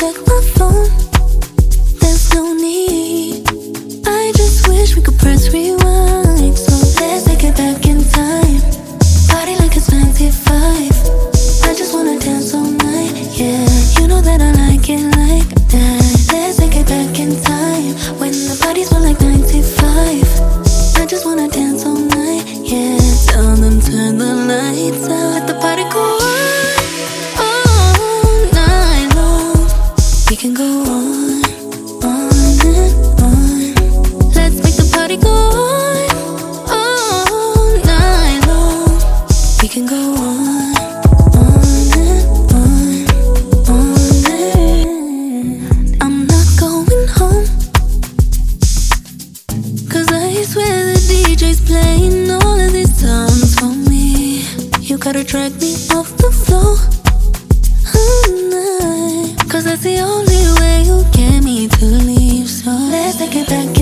check my phone. There's no need. I just wish we could press rewind. So let's take it back in time. Party like it's 95. I just wanna dance all night, yeah. You know that I like it like that. Let's take it back in time, when the parties were like 95. I just wanna dance all night, yeah. Tell them turn the lights out. Let the party go on all night long. We can go on and on. Let's make the party go on all night long. We can go on and on and I'm not going home, 'cause I swear the DJ's playing all of these songs for me. You gotta drag me off the floor all night, 'cause that's the only way you get me to leave. So let's take it back